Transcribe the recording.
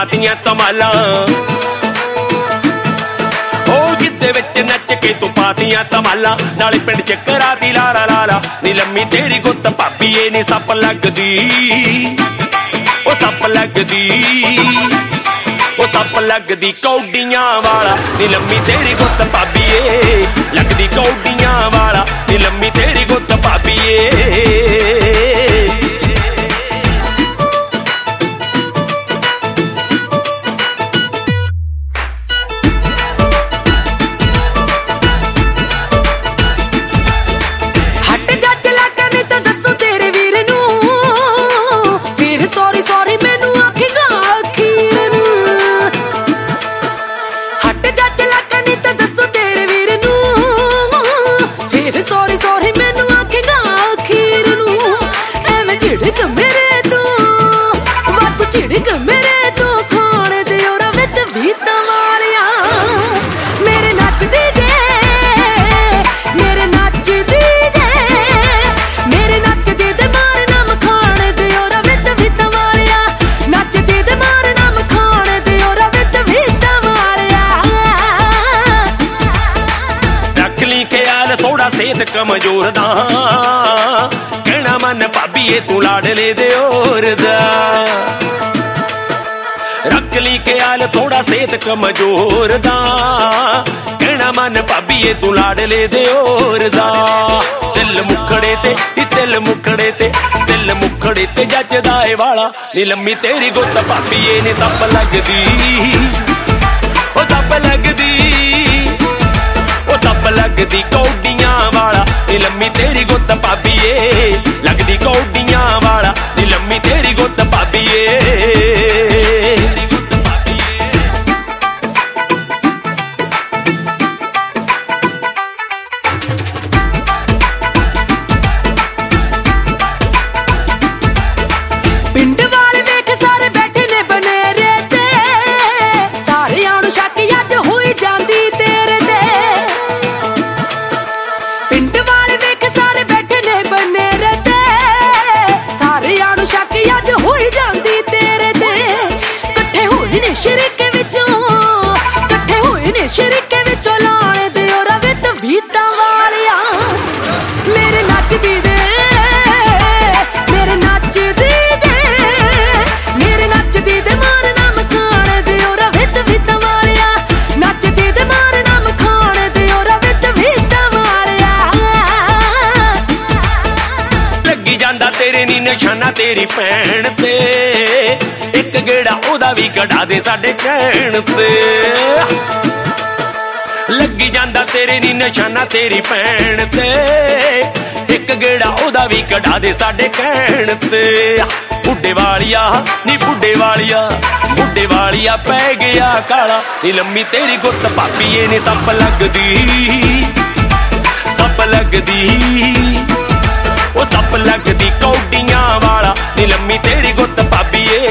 पातियां तमाला गिद्दे विच नच के तू पातियां तमाला नाले पिंड च कराती लारा लाला नी लम्मी तेरी गुत्त भाबीए नी सप लगदी ओ सप लगदी ओ सप लगदी कौडियां वाला नी लम्मी तेरी गुत्त भाबीए लगदी कौडियां वाला नी लम्मी तेरी गुत्त भाबीए सेहत कमजोर दा कहना मन भाबीए तू लाडले दे ओर दा रख ली ख्याल थोड़ा सेहत कमजोर दा कहना मन भाबीए तू लाडले दे ओर दा दिल मुखड़े ते दिल मुखड़े ते दिल मुखड़े ते जचदा ए वाला नी लम्मी तेरी गुत्त भाबीए नी सप लगदी ओ सप लगदी ओ सप लगदी कौडियां वाला नी लम्मी तेरी गुत्त भाबीए लगदी कौडियां वाला नी लम्मी तेरी गुत्त भाबीए पिंड वाले देख सारे बैठे ने बनेरे ते सारे आणु शक अज होई जांदी तेरे ते पिंड वाले देख सारे बैठे ने बनेरे ते सारे आणु शक अज होई जांदी तेरे ते कट्ठे होए ने शरीके विचों कट्ठे होए ने शरीके विचों लाणे दे ओ रवे तवीतां वालिया मेरे नचदी दे मेरे नचदी तेरे नी निशाना तेरी भैन ते एक गेड़ा ओदा भी कढ़ा दे साडे कहण ते लगी जांदा तेरे नी निशाना तेरी भैन ते एक गेड़ा ओदा भी कढ़ा दे साडे कहण ते बुड्ढे वालिया नी बुड्ढे वालिया पै गया काला नी लम्मी तेरी गुत्त भाबीए नी सप लगदी ओ सप लगदी कौडियां वाला नी लम्मी तेरी गुत्त भाबीए